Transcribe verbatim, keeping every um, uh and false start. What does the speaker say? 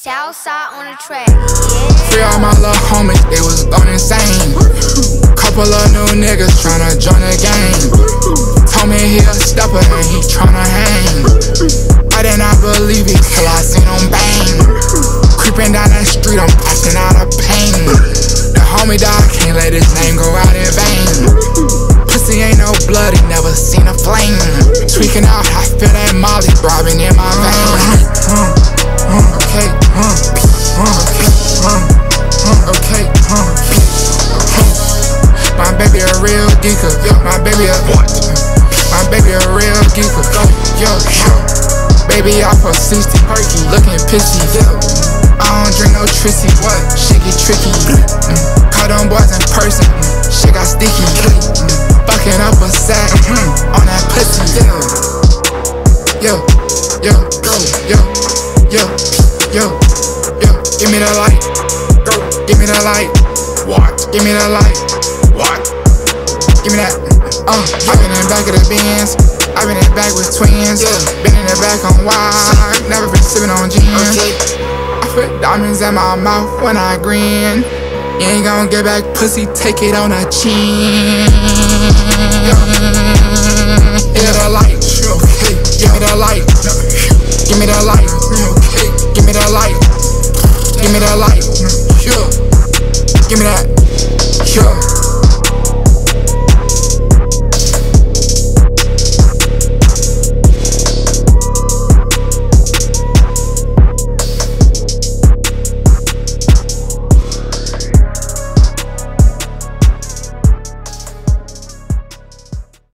Southside on the track. Free all my little homies, they was gone insane. Couple of new niggas tryna join the game. Told me he a stepper and he tryna hang. I did not believe it till I seen him bang. Creeping down that street, I'm acting out of pain. The homie died, can't let his name go out in vain. Pussy ain't no blood, he never seen a flame. Tweaking out, I feel that Molly throbbing in my vein. Okay, okay, okay, okay. My baby a real geeker, my baby a what? My baby a real geeker, yo, yo. Baby off of sixty, looking pissy, yo. I don't drink no trissy, what? Shit get tricky. Mm. Caught them boys in person, mm. Shit got sticky. Mm. Fucking up a sack mm. on that pussy, yo, yo, yo, yo, yo, yo, yo. Give me the light, go. Give me the light, what? Give me the light, what? Give me that. Uh, I been in the back of the Benz, I been in the back with twins, yeah. Been in the back on wide, never been sipping on gin. Okay. I put diamonds in my mouth when I grin. You ain't gon' get back pussy, take it on a chin. Yeah.